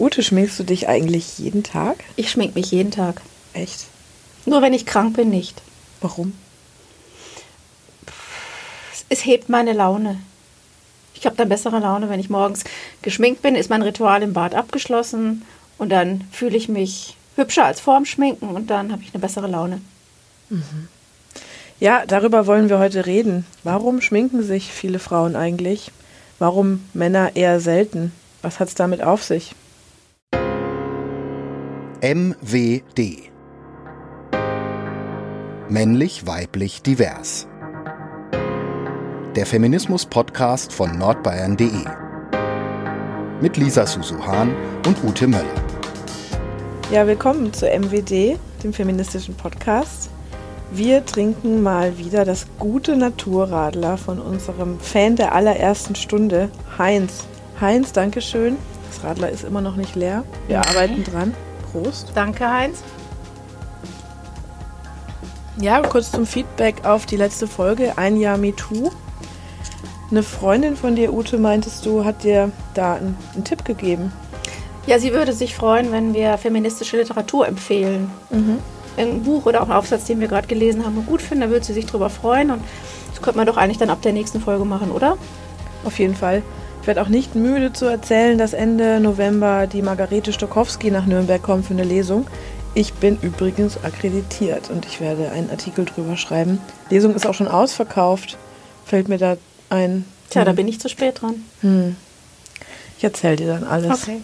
Ute, schminkst du dich eigentlich jeden Tag? Ich schmink mich jeden Tag. Echt? Nur wenn ich krank bin, nicht. Warum? Es hebt meine Laune. Ich habe dann bessere Laune, wenn ich morgens geschminkt bin, ist mein Ritual im Bad abgeschlossen und dann fühle ich mich hübscher als vorm Schminken und dann habe ich eine bessere Laune. Ja, darüber wollen wir heute reden. Warum schminken sich viele Frauen eigentlich? Warum Männer eher selten? Was hat es damit auf sich? MWD. Männlich, weiblich, divers. Der Feminismus-Podcast von nordbayern.de. Mit Lisa Susuhan und Ute Möller. Ja, willkommen zu MWD, dem feministischen Podcast. Wir trinken mal wieder das gute Naturradler von unserem Fan der allerersten Stunde, Heinz. Heinz, dankeschön. Das Radler ist immer noch nicht leer. Wir arbeiten dran. Prost. Danke, Heinz. Ja, kurz zum Feedback auf die letzte Folge, ein Jahr MeToo. Eine Freundin von dir, Ute, meintest du, hat dir da einen Tipp gegeben. Ja, sie würde sich freuen, wenn wir feministische Literatur empfehlen. Ein Buch oder auch ein Aufsatz, den wir gerade gelesen haben und gut finden, da würde sie sich drüber freuen. Und das könnte man doch eigentlich dann ab der nächsten Folge machen, oder? Auf jeden Fall. Ich werde auch nicht müde zu erzählen, dass Ende November die Margarete Stokowski nach Nürnberg kommt für eine Lesung. Ich bin übrigens akkreditiert und ich werde einen Artikel drüber schreiben. Die Lesung ist auch schon ausverkauft. Fällt mir da ein. Tja, da bin ich zu spät dran. Ich erzähle dir dann alles. Okay.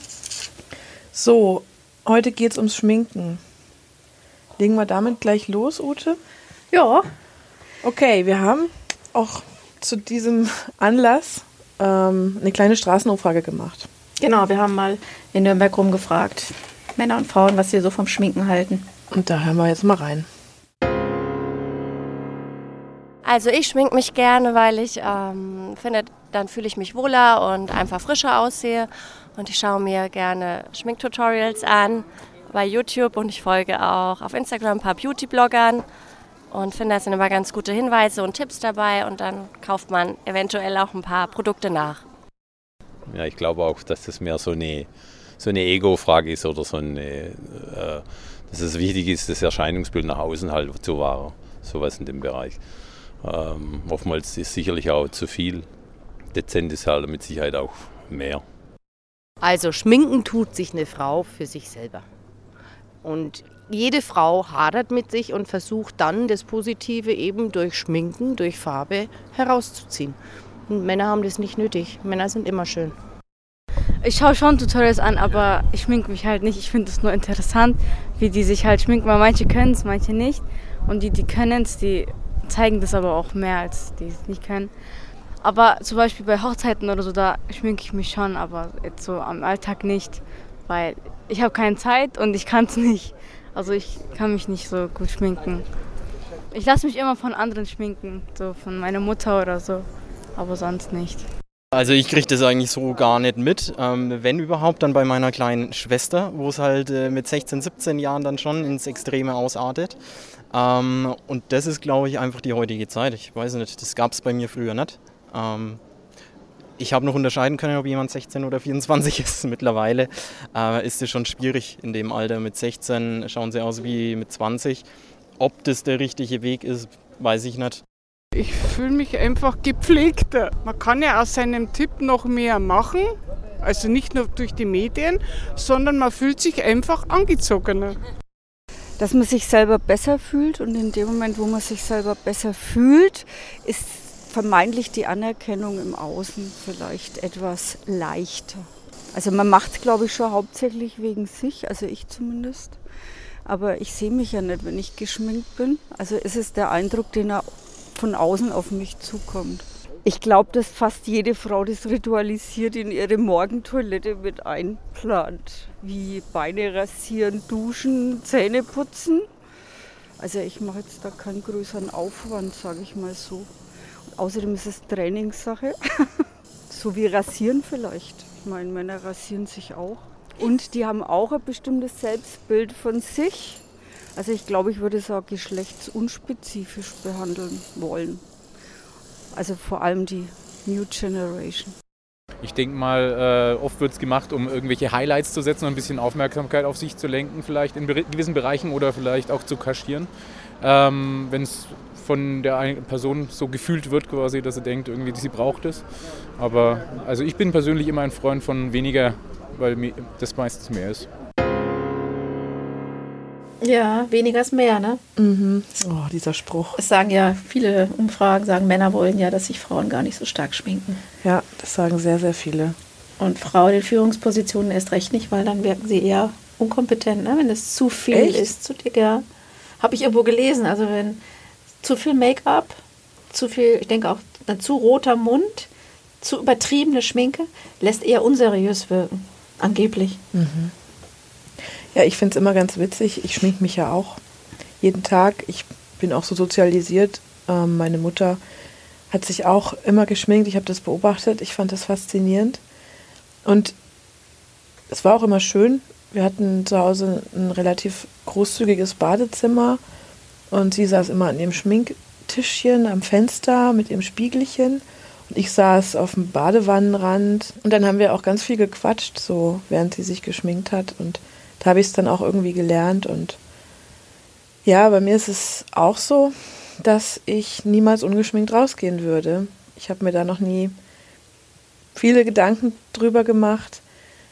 So, heute geht es ums Schminken. Legen wir damit gleich los, Ute? Ja. Okay, wir haben auch zu diesem Anlass eine kleine Straßenumfrage gemacht. Genau, wir haben mal in Nürnberg rumgefragt, Männer und Frauen, was sie so vom Schminken halten. Und da hören wir jetzt mal rein. Also ich schminke mich gerne, weil ich finde, dann fühle ich mich wohler und einfach frischer aussehe. Und ich schaue mir gerne Schminktutorials an bei YouTube und ich folge auch auf Instagram ein paar Beauty-Bloggern und finde, da sind immer ganz gute Hinweise und Tipps dabei und dann kauft man eventuell auch ein paar Produkte nach. Ja, ich glaube auch, dass das mehr so eine Ego-Frage ist oder dass es wichtig ist, das Erscheinungsbild nach außen halt zu wahren, sowas in dem Bereich. Oftmals ist sicherlich auch zu viel. Dezent ist halt mit Sicherheit auch mehr. Also schminken tut sich eine Frau für sich selber. Und jede Frau hadert mit sich und versucht dann das Positive eben durch Schminken, durch Farbe herauszuziehen. Und Männer haben das nicht nötig. Männer sind immer schön. Ich schaue schon Tutorials an, aber ich schminke mich halt nicht. Ich finde es nur interessant, wie die sich halt schminken, weil manche können es, manche nicht. Und die können es, die zeigen das aber auch mehr, als die es nicht können. Aber zum Beispiel bei Hochzeiten oder so, da schminke ich mich schon, aber jetzt so am Alltag nicht, weil ich habe keine Zeit und ich kann es nicht. Also ich kann mich nicht so gut schminken. Ich lasse mich immer von anderen schminken, so von meiner Mutter oder so, aber sonst nicht. Also ich kriege das eigentlich so gar nicht mit, wenn überhaupt dann bei meiner kleinen Schwester, wo es halt mit 16, 17 Jahren dann schon ins Extreme ausartet. Und das ist, glaube ich, einfach die heutige Zeit. Ich weiß nicht, das gab es bei mir früher nicht. Ich habe noch unterscheiden können, ob jemand 16 oder 24 ist. Mittlerweile ist es schon schwierig in dem Alter. Mit 16 schauen sie aus wie mit 20. Ob das der richtige Weg ist, weiß ich nicht. Ich fühle mich einfach gepflegter. Man kann ja aus seinem Tipp noch mehr machen, also nicht nur durch die Medien, sondern man fühlt sich einfach angezogener. Dass man sich selber besser fühlt und in dem Moment, wo man sich selber besser fühlt, ist vermeintlich die Anerkennung im Außen vielleicht etwas leichter. Also man macht es, glaube ich, schon hauptsächlich wegen sich, also ich zumindest. Aber ich sehe mich ja nicht, wenn ich geschminkt bin. Also ist es der Eindruck, den von außen auf mich zukommt. Ich glaube, dass fast jede Frau das ritualisiert in ihre Morgentoilette mit einplant. Wie Beine rasieren, duschen, Zähne putzen. Also ich mache jetzt da keinen größeren Aufwand, sage ich mal so. Und außerdem ist es Trainingssache. So wie Rasieren vielleicht. Ich meine, Männer rasieren sich auch. Und die haben auch ein bestimmtes Selbstbild von sich. Also ich glaube, ich würde es auch geschlechtsunspezifisch behandeln wollen. Also vor allem die New Generation. Ich denke mal, oft wird es gemacht, um irgendwelche Highlights zu setzen und ein bisschen Aufmerksamkeit auf sich zu lenken, vielleicht in gewissen Bereichen oder vielleicht auch zu kaschieren. Wenn es von der einen Person so gefühlt wird, quasi, dass sie denkt, irgendwie, sie braucht es. Aber also ich bin persönlich immer ein Freund von weniger, weil mir das meistens mehr ist. Ja, weniger ist mehr, ne? Mhm. Oh, dieser Spruch. Es sagen ja, viele Umfragen sagen, Männer wollen ja, dass sich Frauen gar nicht so stark schminken. Ja, das sagen sehr, sehr viele. Und Frauen in Führungspositionen erst recht nicht, weil dann wirken sie eher unkompetent, ne? Wenn es zu viel ist, zu dick, ja. Habe ich irgendwo gelesen, also wenn zu viel Make-up, zu viel, ich denke auch, ein zu roter Mund, zu übertriebene Schminke, lässt eher unseriös wirken, angeblich. Mhm. Ja, ich finde es immer ganz witzig. Ich schminke mich ja auch jeden Tag. Ich bin auch so sozialisiert. Meine Mutter hat sich auch immer geschminkt. Ich habe das beobachtet. Ich fand das faszinierend. Und es war auch immer schön. Wir hatten zu Hause ein relativ großzügiges Badezimmer. Und sie saß immer an ihrem Schminktischchen am Fenster mit ihrem Spiegelchen. Und ich saß auf dem Badewannenrand. Und dann haben wir auch ganz viel gequatscht, so während sie sich geschminkt hat. Und da habe ich es dann auch irgendwie gelernt. Und ja, bei mir ist es auch so, dass ich niemals ungeschminkt rausgehen würde. Ich habe mir da noch nie viele Gedanken drüber gemacht.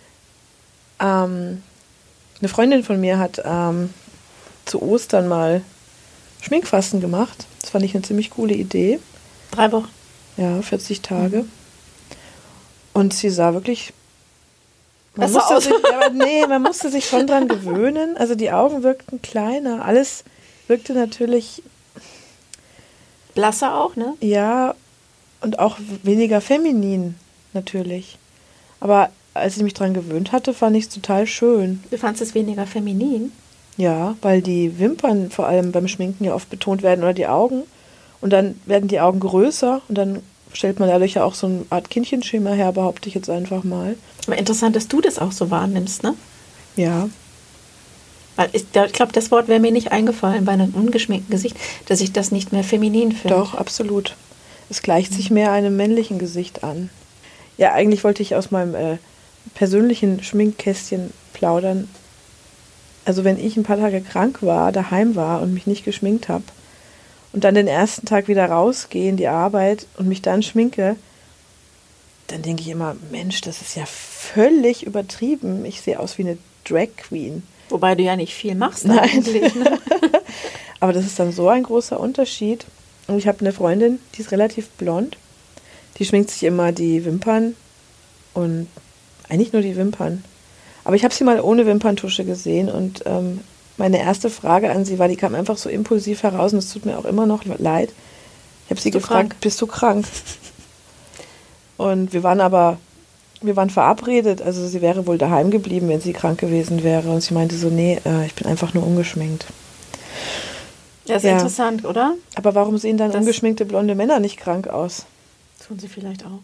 Eine Freundin von mir hat zu Ostern mal Schminkfasten gemacht. Das fand ich eine ziemlich coole Idee. 3 Wochen. Ja, 40 Tage. Und sie sah wirklich... Man musste sich schon dran gewöhnen. Also die Augen wirkten kleiner. Alles wirkte natürlich... Blasser auch, ne? Ja, und auch weniger feminin natürlich. Aber als ich mich dran gewöhnt hatte, fand ich es total schön. Du fandest es weniger feminin? Ja, weil die Wimpern vor allem beim Schminken ja oft betont werden oder die Augen. Und dann werden die Augen größer und dann stellt man dadurch ja auch so eine Art Kindchenschema her, behaupte ich jetzt einfach mal. Aber interessant, dass du das auch so wahrnimmst, ne? Ja. Weil ich glaube, das Wort wäre mir nicht eingefallen bei einem ungeschminkten Gesicht, dass ich das nicht mehr feminin finde. Doch, absolut. Es gleicht sich mehr einem männlichen Gesicht an. Ja, eigentlich wollte ich aus meinem persönlichen Schminkkästchen plaudern. Also wenn ich ein paar Tage krank war, daheim war und mich nicht geschminkt habe und dann den ersten Tag wieder rausgehe in die Arbeit und mich dann schminke, dann denke ich immer, Mensch, das ist ja völlig übertrieben. Ich sehe aus wie eine Drag Queen. Wobei du ja nicht viel machst eigentlich. Ne? Aber das ist dann so ein großer Unterschied. Und ich habe eine Freundin, die ist relativ blond. Die schminkt sich immer die Wimpern und eigentlich nur die Wimpern. Aber ich habe sie mal ohne Wimperntusche gesehen und meine erste Frage an sie war, die kam einfach so impulsiv heraus und es tut mir auch immer noch leid. Ich habe sie gefragt, bist du krank? Und wir waren verabredet, also sie wäre wohl daheim geblieben, wenn sie krank gewesen wäre. Und sie meinte so, nee, ich bin einfach nur ungeschminkt. Das ist interessant, oder? Aber warum sehen dann ungeschminkte blonde Männer nicht krank aus? Tun sie vielleicht auch.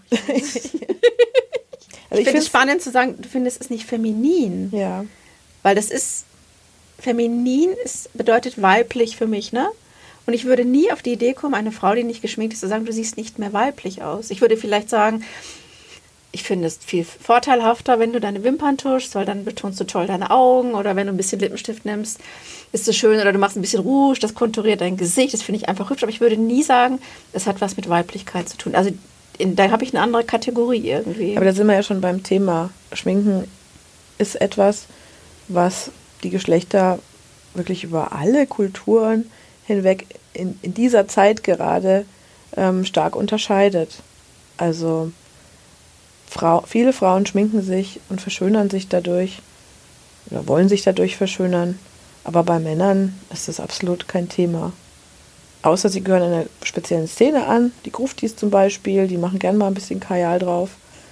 Also ich finde es spannend zu sagen, du findest es nicht feminin. Ja. Weil das ist, feminin bedeutet weiblich für mich, ne? Und ich würde nie auf die Idee kommen, eine Frau, die nicht geschminkt ist, zu sagen, du siehst nicht mehr weiblich aus. Ich würde vielleicht sagen, ich finde es viel vorteilhafter, wenn du deine Wimpern tuschst, weil dann betonst du toll deine Augen. Oder wenn du ein bisschen Lippenstift nimmst, ist es schön. Oder du machst ein bisschen Rouge, das konturiert dein Gesicht. Das finde ich einfach hübsch. Aber ich würde nie sagen, es hat was mit Weiblichkeit zu tun. Also da habe ich eine andere Kategorie irgendwie. Aber da sind wir ja schon beim Thema. Schminken ist etwas, was die Geschlechter wirklich über alle Kulturen hinweg in dieser Zeit gerade stark unterscheidet. Also viele Frauen schminken sich und verschönern sich dadurch oder wollen sich dadurch verschönern, aber bei Männern ist das absolut kein Thema. Außer sie gehören einer speziellen Szene an, die Gruftis zum Beispiel, die machen gern mal ein bisschen Kajal drauf.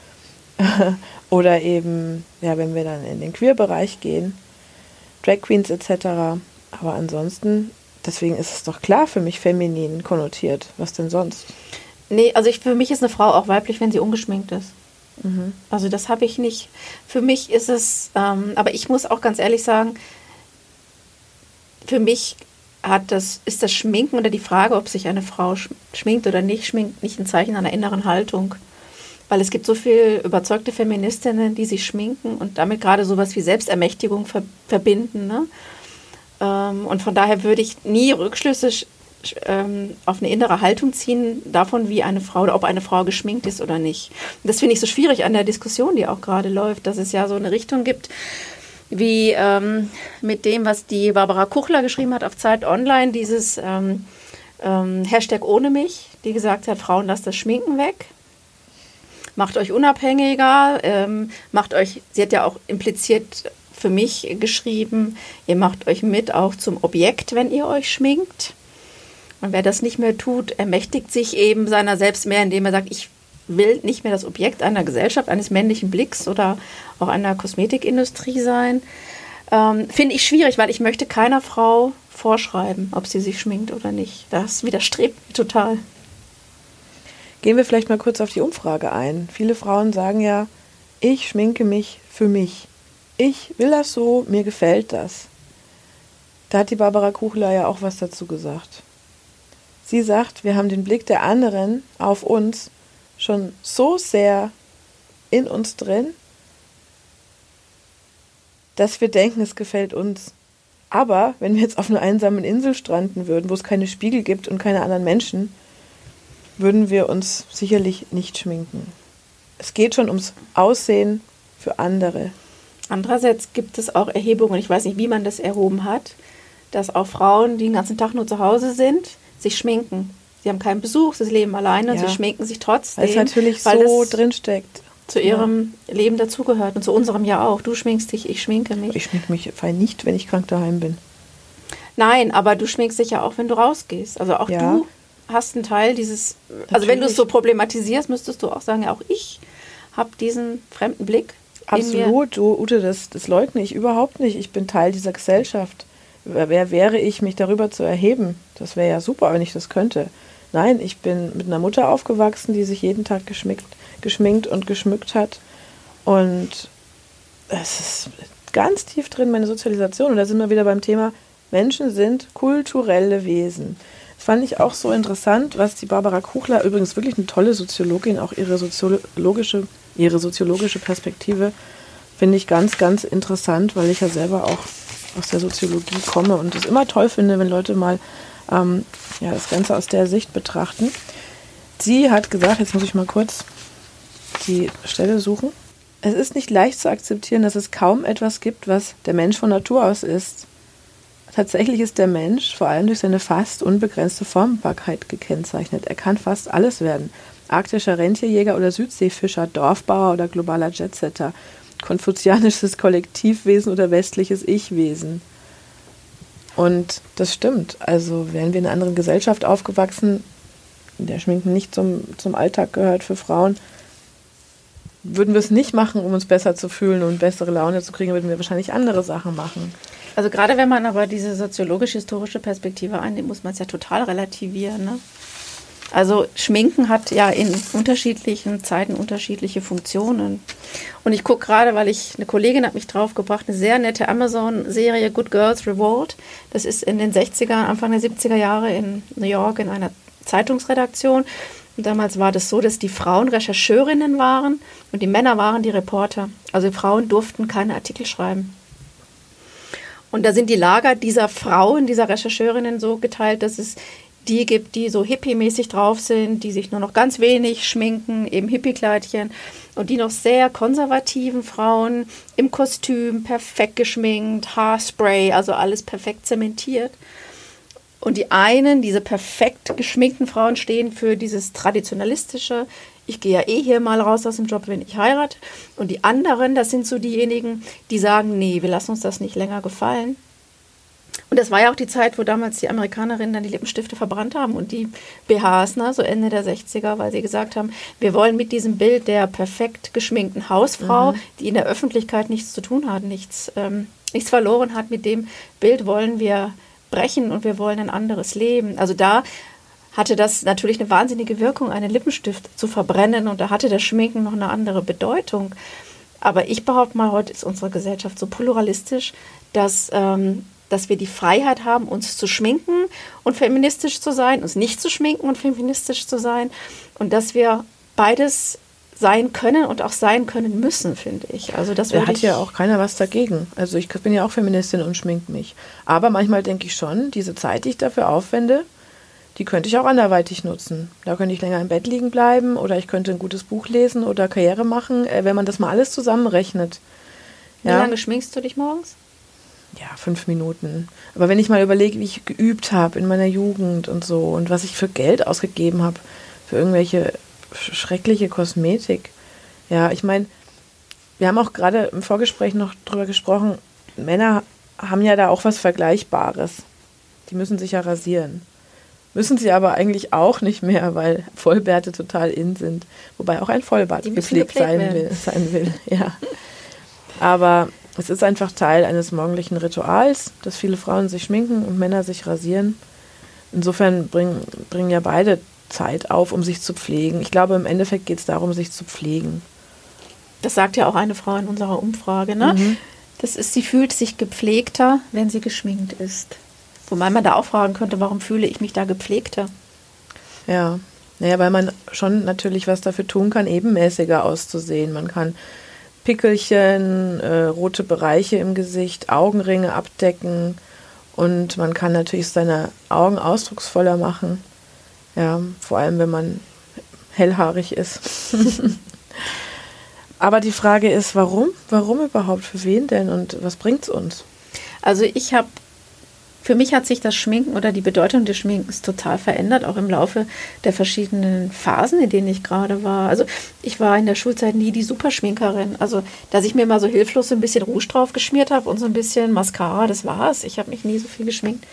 Oder eben, ja, wenn wir dann in den Queer-Bereich gehen, Drag Queens etc. Aber ansonsten, deswegen ist es doch klar für mich feminin konnotiert. Was denn sonst? Nee, also für mich ist eine Frau auch weiblich, wenn sie ungeschminkt ist. Mhm. Also das habe ich nicht. Für mich ist es, aber ich muss auch ganz ehrlich sagen, für mich ist das Schminken oder die Frage, ob sich eine Frau schminkt oder nicht schminkt, nicht ein Zeichen einer inneren Haltung. Weil es gibt so viele überzeugte Feministinnen, die sich schminken und damit gerade sowas wie Selbstermächtigung verbinden. Ne? Und von daher würde ich nie Rückschlüsse auf eine innere Haltung ziehen davon, wie eine Frau oder ob eine Frau geschminkt ist oder nicht. Und das finde ich so schwierig an der Diskussion, die auch gerade läuft, dass es ja so eine Richtung gibt, wie mit dem, was die Barbara Kuchler geschrieben hat auf Zeit Online, dieses Hashtag ohne mich, die gesagt hat, Frauen, lasst das Schminken weg. Macht euch unabhängiger, sie hat ja auch impliziert für mich geschrieben, ihr macht euch mit auch zum Objekt, wenn ihr euch schminkt. Und wer das nicht mehr tut, ermächtigt sich eben seiner selbst mehr, indem er sagt, ich will nicht mehr das Objekt einer Gesellschaft, eines männlichen Blicks oder auch einer Kosmetikindustrie sein. Finde ich schwierig, weil ich möchte keiner Frau vorschreiben, ob sie sich schminkt oder nicht. Das widerstrebt mir total. Gehen wir vielleicht mal kurz auf die Umfrage ein. Viele Frauen sagen ja, ich schminke mich für mich. Ich will das so, mir gefällt das. Da hat die Barbara Kuchler ja auch was dazu gesagt. Sie sagt, wir haben den Blick der anderen auf uns schon so sehr in uns drin, dass wir denken, es gefällt uns. Aber wenn wir jetzt auf einer einsamen Insel stranden würden, wo es keine Spiegel gibt und keine anderen Menschen, würden wir uns sicherlich nicht schminken. Es geht schon ums Aussehen für andere. Andererseits gibt es auch Erhebungen, ich weiß nicht, wie man das erhoben hat, dass auch Frauen, die den ganzen Tag nur zu Hause sind, sich schminken. Sie haben keinen Besuch, sie leben alleine und sie schminken sich trotzdem. Weil es natürlich so drinsteckt. Zu ihrem Leben dazugehört und zu unserem ja auch. Du schminkst dich, ich schminke mich. Ich schminke mich nicht, wenn ich krank daheim bin. Nein, aber du schminkst dich ja auch, wenn du rausgehst. Also auch du hast einen Teil dieses, also wenn du es so problematisierst, müsstest du auch sagen, ja auch ich habe diesen fremden Blick. Absolut, du, Ute, das leugne ich überhaupt nicht. Ich bin Teil dieser Gesellschaft. Wer wäre ich, mich darüber zu erheben? Das wäre ja super, wenn ich das könnte. Nein, ich bin mit einer Mutter aufgewachsen, die sich jeden Tag geschminkt und geschmückt hat. Und es ist ganz tief drin, meine Sozialisation. Und da sind wir wieder beim Thema, Menschen sind kulturelle Wesen. Das fand ich auch so interessant, was die Barbara Kuchler, übrigens wirklich eine tolle Soziologin, auch ihre soziologische Perspektive, finde ich ganz, ganz interessant, weil ich ja selber auch aus der Soziologie komme und es immer toll finde, wenn Leute mal das Ganze aus der Sicht betrachten. Sie hat gesagt, jetzt muss ich mal kurz die Stelle suchen, es ist nicht leicht zu akzeptieren, dass es kaum etwas gibt, was der Mensch von Natur aus ist. Tatsächlich ist der Mensch vor allem durch seine fast unbegrenzte Formbarkeit gekennzeichnet. Er kann fast alles werden. Arktischer Rentierjäger oder Südseefischer, Dorfbauer oder globaler Jetsetter, konfuzianisches Kollektivwesen oder westliches Ich-Wesen. Und das stimmt. Also wären wir in einer anderen Gesellschaft aufgewachsen, in der Schminken nicht zum Alltag gehört für Frauen, würden wir es nicht machen, um uns besser zu fühlen und bessere Laune zu kriegen, würden wir wahrscheinlich andere Sachen machen. Also gerade wenn man aber diese soziologisch-historische Perspektive einnimmt, muss man es ja total relativieren. Ne? Also Schminken hat ja in unterschiedlichen Zeiten unterschiedliche Funktionen. Und ich gucke gerade, weil eine Kollegin hat mich draufgebracht, eine sehr nette Amazon-Serie Good Girls Revolt. Das ist in den 60er, Anfang der 70er Jahre in New York in einer Zeitungsredaktion. Und damals war das so, dass die Frauen Rechercheurinnen waren und die Männer waren die Reporter. Also die Frauen durften keine Artikel schreiben. Und da sind die Lager dieser Frauen, dieser Rechercheurinnen so geteilt, dass es die gibt, die so hippie-mäßig drauf sind, die sich nur noch ganz wenig schminken, eben Hippie-Kleidchen. Und die noch sehr konservativen Frauen im Kostüm, perfekt geschminkt, Haarspray, also alles perfekt zementiert. Und die einen, diese perfekt geschminkten Frauen, stehen für dieses traditionalistische, ich gehe ja hier mal raus aus dem Job, wenn ich heirate. Und die anderen, das sind so diejenigen, die sagen, nee, wir lassen uns das nicht länger gefallen. Und das war ja auch die Zeit, wo damals die Amerikanerinnen dann die Lippenstifte verbrannt haben und die BHs, ne, so Ende der 60er, weil sie gesagt haben, wir wollen mit diesem Bild der perfekt geschminkten Hausfrau, die in der Öffentlichkeit nichts zu tun hat, nichts verloren hat, mit dem Bild wollen wir brechen und wir wollen ein anderes Leben. Also da hatte das natürlich eine wahnsinnige Wirkung, einen Lippenstift zu verbrennen, und da hatte das Schminken noch eine andere Bedeutung. Aber ich behaupte mal, heute ist unsere Gesellschaft so pluralistisch, dass wir die Freiheit haben, uns zu schminken und feministisch zu sein, uns nicht zu schminken und feministisch zu sein, und dass wir beides sein können und auch sein können müssen, finde ich. Also das Da hat ja auch keiner was dagegen. Also ich bin ja auch Feministin und schmink mich. Aber manchmal denke ich schon, diese Zeit, die ich dafür aufwende, die könnte ich auch anderweitig nutzen. Da könnte ich länger im Bett liegen bleiben oder ich könnte ein gutes Buch lesen oder Karriere machen, wenn man das mal alles zusammenrechnet. Wie lange schminkst du dich morgens? Ja, 5 Minuten. Aber wenn ich mal überlege, wie ich geübt habe in meiner Jugend und so und was ich für Geld ausgegeben habe für irgendwelche schreckliche Kosmetik. Ja, ich meine, wir haben auch gerade im Vorgespräch noch drüber gesprochen, Männer haben ja da auch was Vergleichbares. Die müssen sich ja rasieren. Müssen sie aber eigentlich auch nicht mehr, weil Vollbärte total in sind. Wobei auch ein Vollbart gepflegt sein will. Ja. Aber es ist einfach Teil eines morgendlichen Rituals, dass viele Frauen sich schminken und Männer sich rasieren. Insofern bringen ja beide Zeit auf, um sich zu pflegen. Ich glaube, im Endeffekt geht es darum, sich zu pflegen. Das sagt ja auch eine Frau in unserer Umfrage, ne? Mhm. Sie fühlt sich gepflegter, wenn sie geschminkt ist. Wobei man da auch fragen könnte, warum fühle ich mich da gepflegter? Ja, naja, weil man schon natürlich was dafür tun kann, ebenmäßiger auszusehen. Man kann Pickelchen, rote Bereiche im Gesicht, Augenringe abdecken und man kann natürlich seine Augen ausdrucksvoller machen. Ja, vor allem, wenn man hellhaarig ist. Aber die Frage ist, warum? Warum überhaupt? Für wen denn? Und was bringt's uns? Also für mich hat sich das Schminken oder die Bedeutung des Schminkens total verändert, auch im Laufe der verschiedenen Phasen, in denen ich gerade war. Also ich war in der Schulzeit nie die Superschminkerin. Also, dass ich mir mal so hilflos so ein bisschen Rouge drauf geschmiert habe und so ein bisschen Mascara, das war's. Ich habe mich nie so viel geschminkt.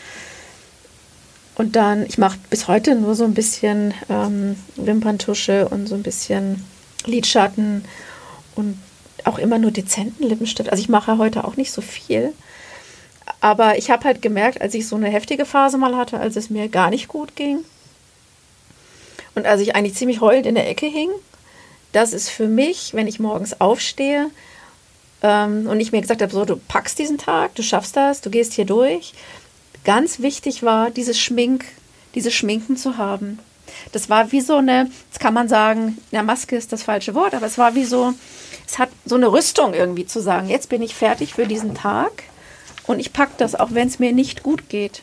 Und dann, ich mache bis heute nur so ein bisschen Wimperntusche und so ein bisschen Lidschatten und auch immer nur dezenten Lippenstift. Also ich mache heute auch nicht so viel. Aber ich habe halt gemerkt, als ich so eine heftige Phase mal hatte, als es mir gar nicht gut ging und als ich eigentlich ziemlich heulend in der Ecke hing, dass es für mich, wenn ich morgens aufstehe und ich mir gesagt habe, so, du packst diesen Tag, du schaffst das, du gehst hier durch, ganz wichtig war, dieses Schminken zu haben. Das war wie so eine, jetzt kann man sagen, na, Maske ist das falsche Wort, aber es war wie so, es hat so eine Rüstung irgendwie zu sagen, jetzt bin ich fertig für diesen Tag. Und ich packe das, auch wenn es mir nicht gut geht.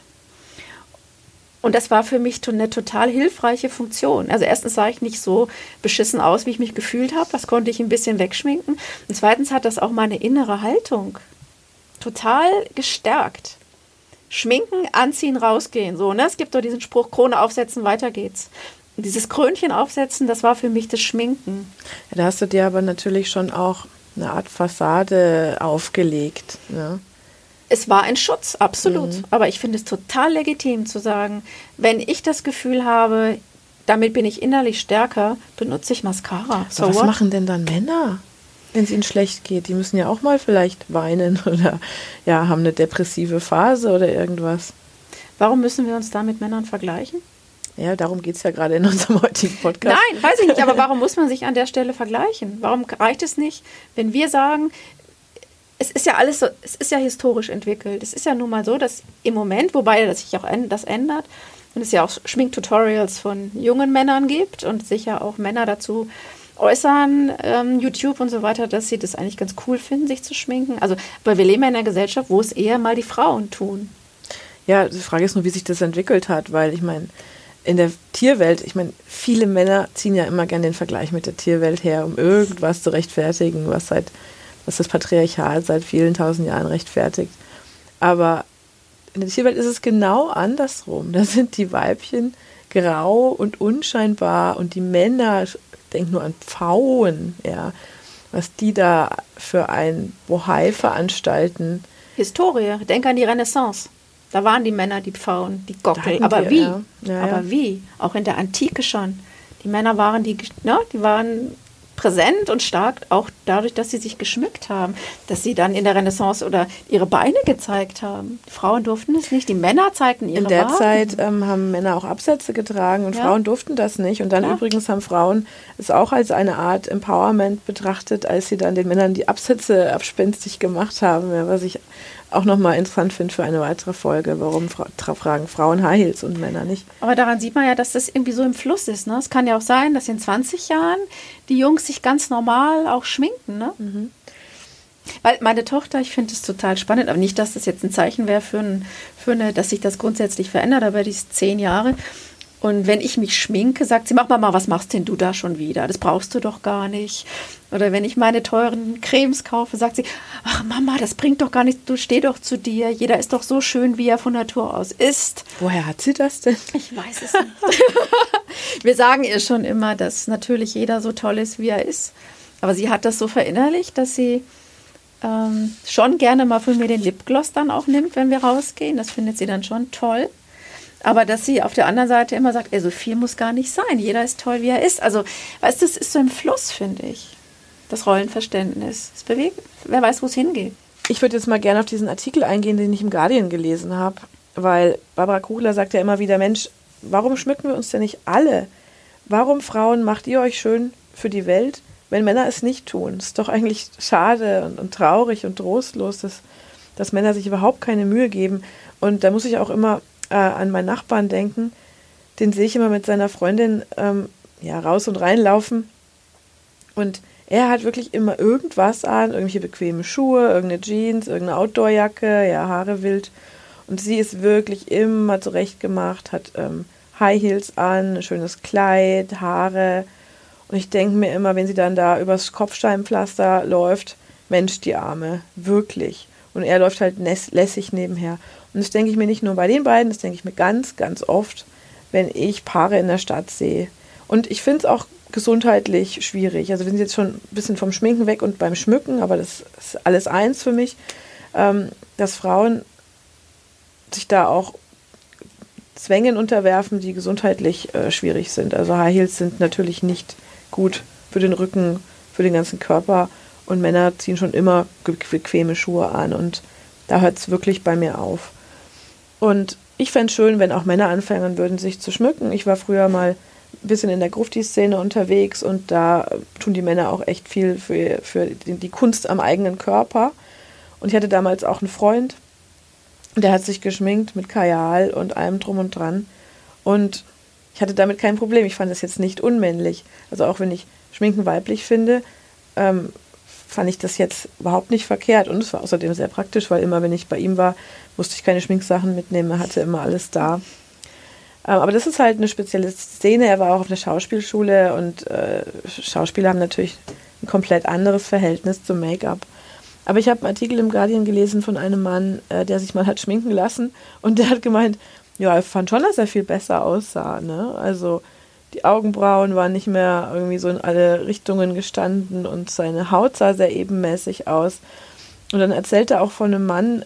Und das war für mich eine total hilfreiche Funktion. Also erstens sah ich nicht so beschissen aus, wie ich mich gefühlt habe. Das konnte ich ein bisschen wegschminken. Und zweitens hat das auch meine innere Haltung total gestärkt. Schminken, anziehen, rausgehen. So, ne? Es gibt doch diesen Spruch, Krone aufsetzen, weiter geht's. Und dieses Krönchen aufsetzen, das war für mich das Schminken. Ja, da hast du dir aber natürlich schon auch eine Art Fassade aufgelegt, ne? Es war ein Schutz, absolut. Mhm. Aber ich finde es total legitim zu sagen, wenn ich das Gefühl habe, damit bin ich innerlich stärker, benutze ich Mascara. So, was machen denn dann Männer, wenn es ihnen schlecht geht? Die müssen ja auch mal vielleicht weinen oder ja, haben eine depressive Phase oder irgendwas. Warum müssen wir uns da mit Männern vergleichen? Ja, darum geht es ja gerade in unserem heutigen Podcast. Nein, weiß ich nicht, aber warum muss man sich an der Stelle vergleichen? Warum reicht es nicht, wenn wir sagen, es ist ja alles so, es ist ja historisch entwickelt. Es ist ja nun mal so, dass im Moment, wobei das sich auch das ändert, und es ja auch Schminktutorials von jungen Männern gibt und sich ja auch Männer dazu äußern, YouTube und so weiter, dass sie das eigentlich ganz cool finden, sich zu schminken. Also, weil wir leben ja in einer Gesellschaft, wo es eher mal die Frauen tun. Ja, die Frage ist nur, wie sich das entwickelt hat, weil ich meine, in der Tierwelt, ich meine, viele Männer ziehen ja immer gerne den Vergleich mit der Tierwelt her, um irgendwas zu rechtfertigen, was das Patriarchat seit vielen tausend Jahren rechtfertigt. Aber in der Tierwelt ist es genau andersrum. Da sind die Weibchen grau und unscheinbar und die Männer, denk nur an Pfauen, ja, was die da für ein Bohai veranstalten. Historie, denk an die Renaissance. Da waren die Männer, die Pfauen, die Gockel. Aber wie? Ja. Aber wie? Auch in der Antike schon. Die Männer waren die waren präsent und stark, auch dadurch, dass sie sich geschmückt haben, dass sie dann in der Renaissance oder ihre Beine gezeigt haben. Die Frauen durften es nicht, die Männer zeigten ihre Beine. In der Zeit haben Männer auch Absätze getragen und Frauen durften das nicht. Und dann übrigens haben Frauen es auch als eine Art Empowerment betrachtet, als sie dann den Männern die Absätze abspenstig gemacht haben, ja, was ich auch nochmal interessant finde für eine weitere Folge, warum tragen Frauen High Heels und Männer nicht. Aber daran sieht man ja, dass das irgendwie so im Fluss ist. Ne? Es kann ja auch sein, dass in 20 Jahren die Jungs sich ganz normal auch schminken. Ne? Mhm. Weil meine Tochter, ich finde es total spannend, aber nicht, dass das jetzt ein Zeichen wäre dass sich das grundsätzlich verändert, aber die ist 10 Jahre. Und wenn ich mich schminke, sagt sie, mach mal, was machst denn du da schon wieder? Das brauchst du doch gar nicht. Oder wenn ich meine teuren Cremes kaufe, sagt sie, ach Mama, das bringt doch gar nichts, du steh doch zu dir. Jeder ist doch so schön, wie er von Natur aus ist. Woher hat sie das denn? Ich weiß es nicht. Wir sagen ihr schon immer, dass natürlich jeder so toll ist, wie er ist. Aber sie hat das so verinnerlicht, dass sie schon gerne mal von mir den Lipgloss dann auch nimmt, wenn wir rausgehen. Das findet sie dann schon toll. Aber dass sie auf der anderen Seite immer sagt, so viel muss gar nicht sein. Jeder ist toll, wie er ist. Also, weißt du, das ist so im Fluss, finde ich. Das Rollenverständnis. Es bewegt, wer weiß, wo es hingeht. Ich würde jetzt mal gerne auf diesen Artikel eingehen, den ich im Guardian gelesen habe. Weil Barbara Kuchler sagt ja immer wieder, Mensch, warum schmücken wir uns denn nicht alle? Warum, Frauen, macht ihr euch schön für die Welt, wenn Männer es nicht tun? Es ist doch eigentlich schade und traurig und trostlos, dass Männer sich überhaupt keine Mühe geben. Und da muss ich auch immer an meinen Nachbarn denken. Den sehe ich immer mit seiner Freundin raus und reinlaufen. Und er hat wirklich immer irgendwas an, irgendwelche bequemen Schuhe, irgendeine Jeans, irgendeine Outdoorjacke, Haare wild. Und sie ist wirklich immer zurechtgemacht, hat High Heels an, ein schönes Kleid, Haare. Und ich denke mir immer, wenn sie dann da übers Kopfsteinpflaster läuft, Mensch, die Arme, wirklich. Und er läuft halt lässig nebenher. Und das denke ich mir nicht nur bei den beiden, das denke ich mir ganz, ganz oft, wenn ich Paare in der Stadt sehe. Und ich finde es auch gesundheitlich schwierig. Also wir sind jetzt schon ein bisschen vom Schminken weg und beim Schmücken, aber das ist alles eins für mich, dass Frauen sich da auch Zwängen unterwerfen, die gesundheitlich schwierig sind. Also High Heels sind natürlich nicht gut für den Rücken, für den ganzen Körper. Und Männer ziehen schon immer bequeme Schuhe an. Und da hört es wirklich bei mir auf. Und ich fände es schön, wenn auch Männer anfangen würden, sich zu schmücken. Ich war früher mal ein bisschen in der Grufti-Szene unterwegs und da tun die Männer auch echt viel für die Kunst am eigenen Körper. Und ich hatte damals auch einen Freund, der hat sich geschminkt mit Kajal und allem drum und dran. Und ich hatte damit kein Problem. Ich fand das jetzt nicht unmännlich. Also auch wenn ich Schminken weiblich finde, fand ich das jetzt überhaupt nicht verkehrt. Und es war außerdem sehr praktisch, weil immer, wenn ich bei ihm war, musste ich keine Schminksachen mitnehmen. Er hatte immer alles da. Aber das ist halt eine spezielle Szene. Er war auch auf der Schauspielschule und Schauspieler haben natürlich ein komplett anderes Verhältnis zum Make-up. Aber ich habe einen Artikel im Guardian gelesen von einem Mann, der sich mal hat schminken lassen und der hat gemeint, ja, er fand schon, dass er viel besser aussah, ne? Also die Augenbrauen waren nicht mehr irgendwie so in alle Richtungen gestanden und seine Haut sah sehr ebenmäßig aus. Und dann erzählt er auch von einem Mann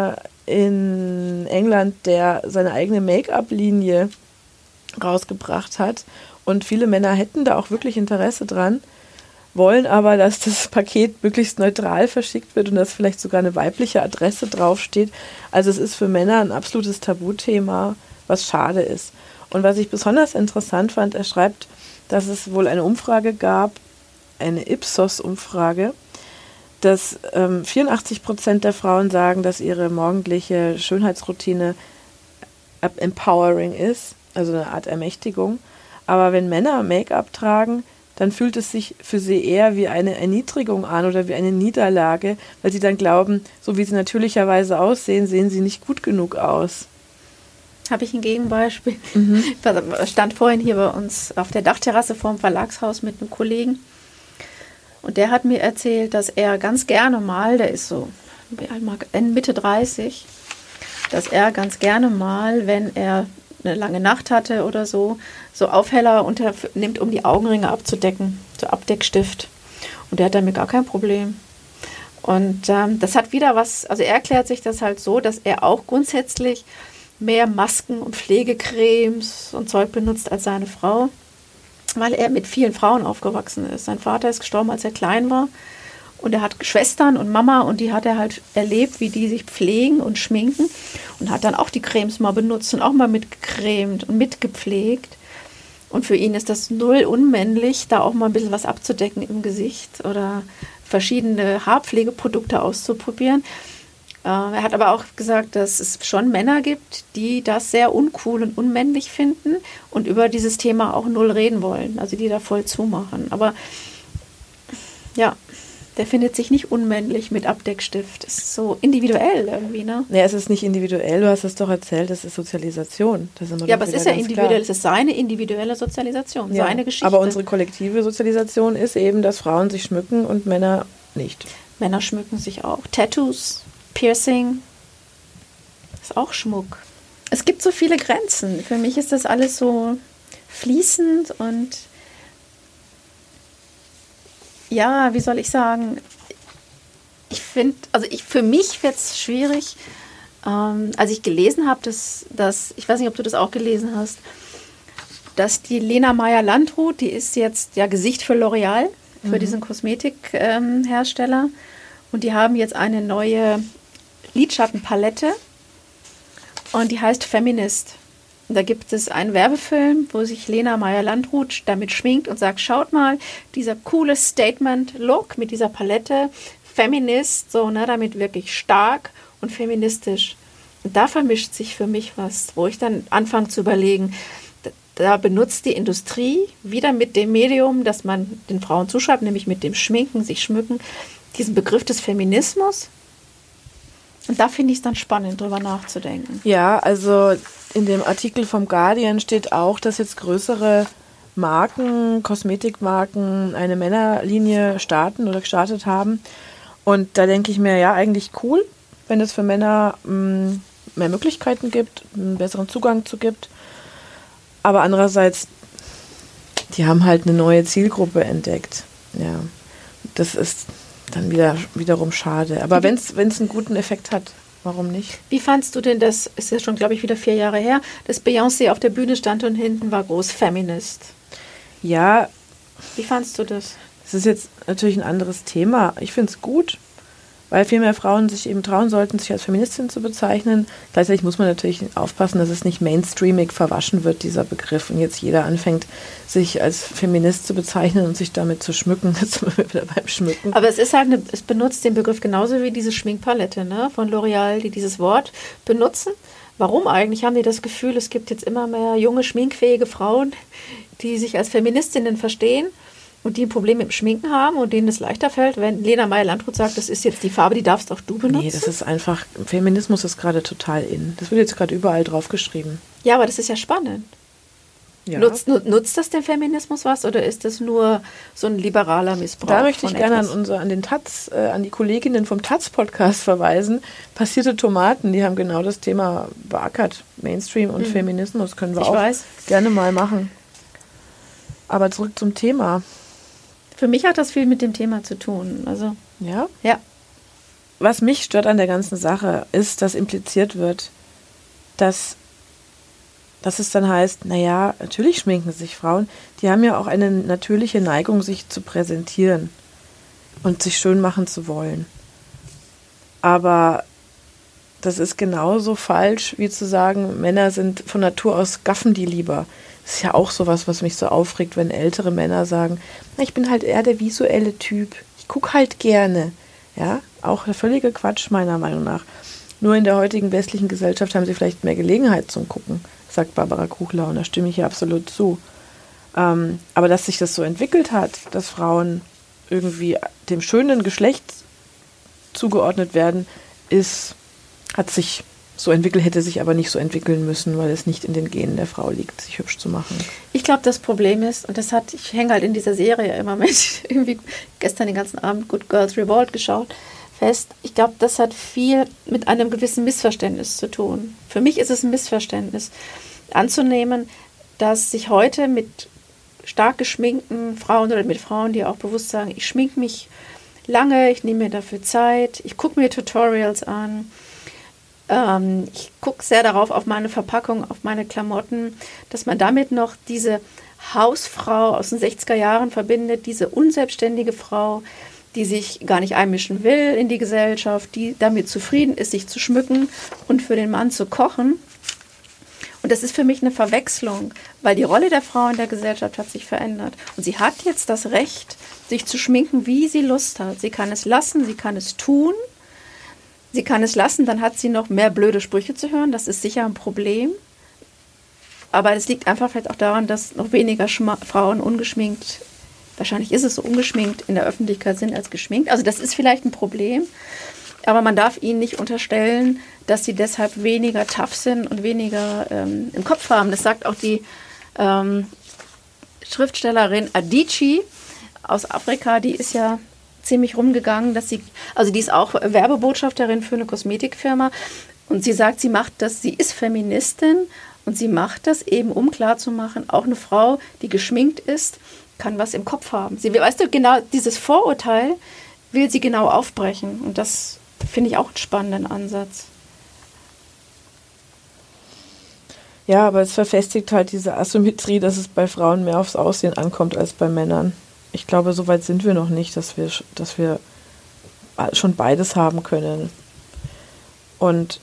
in England, der seine eigene Make-up-Linie rausgebracht hat. Und viele Männer hätten da auch wirklich Interesse dran, wollen aber, dass das Paket möglichst neutral verschickt wird und dass vielleicht sogar eine weibliche Adresse draufsteht. Also es ist für Männer ein absolutes Tabuthema, was schade ist. Und was ich besonders interessant fand, er schreibt, dass es wohl eine Umfrage gab, eine Ipsos-Umfrage, dass 84% der Frauen sagen, dass ihre morgendliche Schönheitsroutine empowering ist, also eine Art Ermächtigung. Aber wenn Männer Make-up tragen, dann fühlt es sich für sie eher wie eine Erniedrigung an oder wie eine Niederlage, weil sie dann glauben, so wie sie natürlicherweise aussehen, sehen sie nicht gut genug aus. Habe ich ein Gegenbeispiel. Ich stand vorhin hier bei uns auf der Dachterrasse vorm Verlagshaus mit einem Kollegen und der hat mir erzählt, dass er ganz gerne mal, der ist so Mitte 30, dass er ganz gerne mal, wenn er eine lange Nacht hatte oder so Aufheller nimmt, um die Augenringe abzudecken, so Abdeckstift. Und der hat damit gar kein Problem. Und das hat wieder was, also er erklärt sich das halt so, dass er auch grundsätzlich mehr Masken und Pflegecremes und Zeug benutzt als seine Frau, weil er mit vielen Frauen aufgewachsen ist. Sein Vater ist gestorben, als er klein war. Und er hat Schwestern und Mama und die hat er halt erlebt, wie die sich pflegen und schminken und hat dann auch die Cremes mal benutzt und auch mal mitgecremt und mitgepflegt. Und für ihn ist das null unmännlich, da auch mal ein bisschen was abzudecken im Gesicht oder verschiedene Haarpflegeprodukte auszuprobieren. Er hat aber auch gesagt, dass es schon Männer gibt, die das sehr uncool und unmännlich finden und über dieses Thema auch null reden wollen, also die da voll zumachen. Aber ja, der findet sich nicht unmännlich mit Abdeckstift. Das ist so individuell irgendwie, ne? Nee, es ist nicht individuell, du hast es doch erzählt, das ist Sozialisation. Ja, aber es ist ja individuell, es ist seine individuelle Sozialisation, ja, seine Geschichte. Aber unsere kollektive Sozialisation ist eben, dass Frauen sich schmücken und Männer nicht. Männer schmücken sich auch. Tattoos, Piercing, ist auch Schmuck. Es gibt so viele Grenzen. Für mich ist das alles so fließend und ja, wie soll ich sagen, ich finde, für mich wird es schwierig, als ich gelesen habe, dass, ich weiß nicht, ob du das auch gelesen hast, dass die Lena Meyer-Landrut, die ist jetzt ja Gesicht für L'Oreal, für diesen Kosmetikhersteller, und die haben jetzt eine neue Lidschattenpalette und die heißt Feminist. Und da gibt es einen Werbefilm, wo sich Lena Meyer-Landrut damit schminkt und sagt, schaut mal, dieser coole Statement-Look mit dieser Palette, Feminist, so, ne, damit wirklich stark und feministisch. Und da vermischt sich für mich was, wo ich dann anfange zu überlegen, da benutzt die Industrie wieder mit dem Medium, das man den Frauen zuschreibt, nämlich mit dem Schminken, sich schmücken, diesen Begriff des Feminismus. Und da finde ich es dann spannend, drüber nachzudenken. Ja, also in dem Artikel vom Guardian steht auch, dass jetzt größere Marken, Kosmetikmarken, eine Männerlinie starten oder gestartet haben. Und da denke ich mir, ja, eigentlich cool, wenn es für Männer mehr Möglichkeiten gibt, einen besseren Zugang zu gibt. Aber andererseits, die haben halt eine neue Zielgruppe entdeckt. Ja, das ist dann wiederum schade. Aber wenn es einen guten Effekt hat, warum nicht? Wie fandst du denn das, ist ja schon, glaube ich, wieder 4 Jahre her, dass Beyoncé auf der Bühne stand und hinten war groß Feminist? Ja. Wie fandst du das? Das ist jetzt natürlich ein anderes Thema. Ich finde es gut, weil viel mehr Frauen sich eben trauen sollten, sich als Feministin zu bezeichnen. Gleichzeitig muss man natürlich aufpassen, dass es nicht mainstreamig verwaschen wird, dieser Begriff. Und jetzt jeder anfängt, sich als Feminist zu bezeichnen und sich damit zu schmücken. Jetzt sind wir wieder beim Schmücken. Aber es ist halt es benutzt den Begriff genauso wie diese Schminkpalette, ne, von L'Oreal, die dieses Wort benutzen. Warum eigentlich? Haben die das Gefühl, es gibt jetzt immer mehr junge, schminkfähige Frauen, die sich als Feministinnen verstehen und die ein Problem mit dem Schminken haben und denen es leichter fällt, wenn Lena Meyer-Landrut sagt, das ist jetzt die Farbe, die darfst auch du benutzen? Nee, das ist einfach, Feminismus ist gerade total in. Das wird jetzt gerade überall drauf geschrieben. Ja, aber das ist ja spannend. Ja. Nutzt das dem Feminismus was oder ist das nur so ein liberaler Missbrauch? Da möchte ich gerne an die Kolleginnen vom Taz-Podcast verweisen. Passierte Tomaten, die haben genau das Thema beackert. Mainstream und Feminismus können wir gerne mal machen. Aber zurück zum Thema. Für mich hat das viel mit dem Thema zu tun. Also, ja? Ja. Was mich stört an der ganzen Sache, ist, dass impliziert wird, dass es dann heißt, naja, natürlich schminken sich Frauen, die haben ja auch eine natürliche Neigung, sich zu präsentieren und sich schön machen zu wollen. Aber das ist genauso falsch, wie zu sagen, Männer sind von Natur aus gaffen die lieber. Das ist ja auch sowas, was mich so aufregt, wenn ältere Männer sagen, na, ich bin halt eher der visuelle Typ. Ich gucke halt gerne. Ja, auch der völlige Quatsch meiner Meinung nach. Nur in der heutigen westlichen Gesellschaft haben sie vielleicht mehr Gelegenheit zum Gucken, sagt Barbara Kuchler, und da stimme ich ihr absolut zu. Aber dass sich das so entwickelt hat, dass Frauen irgendwie dem schönen Geschlecht zugeordnet werden, hat sich so entwickelt, hätte sich aber nicht so entwickeln müssen, weil es nicht in den Genen der Frau liegt, sich hübsch zu machen. Ich glaube, das Problem ist, und ich hänge halt in dieser Serie immer mit, irgendwie gestern den ganzen Abend Good Girls Revolt geschaut, fest, ich glaube, das hat viel mit einem gewissen Missverständnis zu tun. Für mich ist es ein Missverständnis, anzunehmen, dass sich heute mit stark geschminkten Frauen oder mit Frauen, die auch bewusst sagen, ich schminke mich lange, ich nehme mir dafür Zeit, ich gucke mir Tutorials an, ich gucke sehr darauf, auf meine Verpackung, auf meine Klamotten, dass man damit noch diese Hausfrau aus den 60er Jahren verbindet, diese unselbstständige Frau, die sich gar nicht einmischen will in die Gesellschaft, die damit zufrieden ist, sich zu schmücken und für den Mann zu kochen. Und das ist für mich eine Verwechslung, weil die Rolle der Frau in der Gesellschaft hat sich verändert. Und sie hat jetzt das Recht, sich zu schminken, wie sie Lust hat. Sie kann es lassen, sie kann es tun. sie kann es lassen, dann hat sie noch mehr blöde Sprüche zu hören. Das ist sicher ein Problem. Aber es liegt einfach vielleicht auch daran, dass noch weniger Frauen ungeschminkt, wahrscheinlich ist es so, ungeschminkt in der Öffentlichkeit sind als geschminkt. Also das ist vielleicht ein Problem. Aber man darf ihnen nicht unterstellen, dass sie deshalb weniger tough sind und weniger im Kopf haben. Das sagt auch die Schriftstellerin Adichie aus Afrika, die ist ja ziemlich rumgegangen, die ist auch Werbebotschafterin für eine Kosmetikfirma und sie sagt, sie ist Feministin und sie macht das eben, um klarzumachen, auch eine Frau, die geschminkt ist, kann was im Kopf haben. Weißt du, genau dieses Vorurteil will sie genau aufbrechen und das finde ich auch einen spannenden Ansatz. Ja, aber es verfestigt halt diese Asymmetrie, dass es bei Frauen mehr aufs Aussehen ankommt als bei Männern. Ich glaube, so weit sind wir noch nicht, dass wir schon beides haben können. Und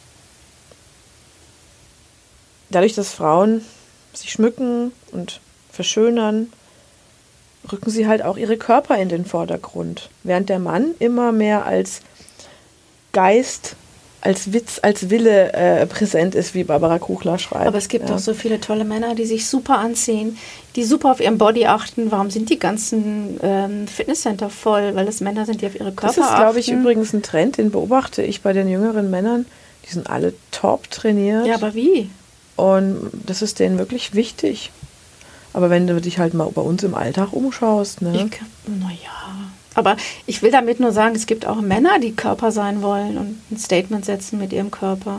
dadurch, dass Frauen sich schmücken und verschönern, rücken sie halt auch ihre Körper in den Vordergrund. Während der Mann immer mehr als Geist, als Witz, als Wille präsent ist, wie Barbara Kuchler schreibt. Aber es gibt auch so viele tolle Männer, die sich super anziehen, die super auf ihren Body achten. Warum sind die ganzen Fitnesscenter voll? Weil es Männer sind, die auf ihre Körper achten. Das ist, glaube ich, übrigens ein Trend, den beobachte ich bei den jüngeren Männern. Die sind alle top trainiert. Ja, aber wie? Und das ist denen wirklich wichtig. Aber wenn du dich halt mal bei uns im Alltag umschaust, ne? Aber ich will damit nur sagen, es gibt auch Männer, die Körper sein wollen und ein Statement setzen mit ihrem Körper.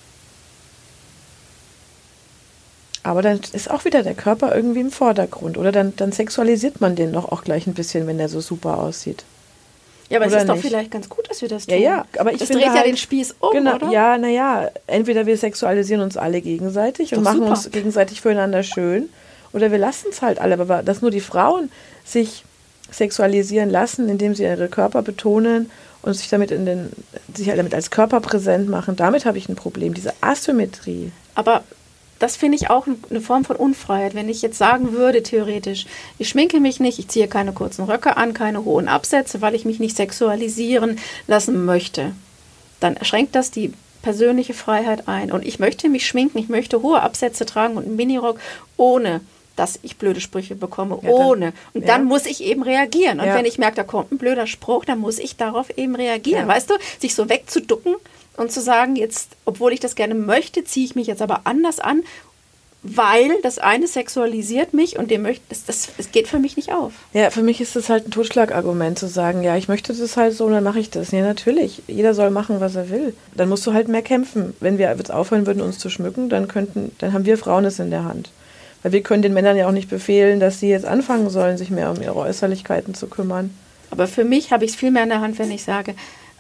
Aber dann ist auch wieder der Körper irgendwie im Vordergrund. Oder dann sexualisiert man den doch auch gleich ein bisschen, wenn der so super aussieht. Ja, aber oder es ist nicht? Doch vielleicht ganz gut, dass wir das tun. Ja, aber ich das finde dreht ja halt, den Spieß um, genau, oder? Ja, naja, entweder wir sexualisieren uns alle gegenseitig und machen uns gegenseitig füreinander schön, oder wir lassen es halt alle. Aber dass nur die Frauen sich sexualisieren lassen, indem sie ihre Körper betonen und sich damit als Körper präsent machen, damit habe ich ein Problem, diese Asymmetrie. Aber das finde ich auch eine Form von Unfreiheit. Wenn ich jetzt sagen würde, theoretisch, ich schminke mich nicht, ich ziehe keine kurzen Röcke an, keine hohen Absätze, weil ich mich nicht sexualisieren lassen möchte, dann schränkt das die persönliche Freiheit ein. Und ich möchte mich schminken, ich möchte hohe Absätze tragen und einen Minirock, ohne dass ich blöde Sprüche bekomme, Und dann muss ich eben reagieren. Und wenn ich merke, da kommt ein blöder Spruch, dann muss ich darauf eben reagieren. Ja. Weißt du, sich so wegzuducken und zu sagen, jetzt, obwohl ich das gerne möchte, ziehe ich mich jetzt aber anders an, weil das eine sexualisiert mich und das geht für mich nicht auf. Ja, für mich ist das halt ein Totschlagargument zu sagen, ja, ich möchte das halt so und dann mache ich das. Ja, natürlich, jeder soll machen, was er will. Dann musst du halt mehr kämpfen. Wenn wir jetzt aufhören würden, uns zu schmücken, dann haben wir Frauen es in der Hand. Weil wir können den Männern ja auch nicht befehlen, dass sie jetzt anfangen sollen, sich mehr um ihre Äußerlichkeiten zu kümmern. Aber für mich habe ich es viel mehr in der Hand, wenn ich sage,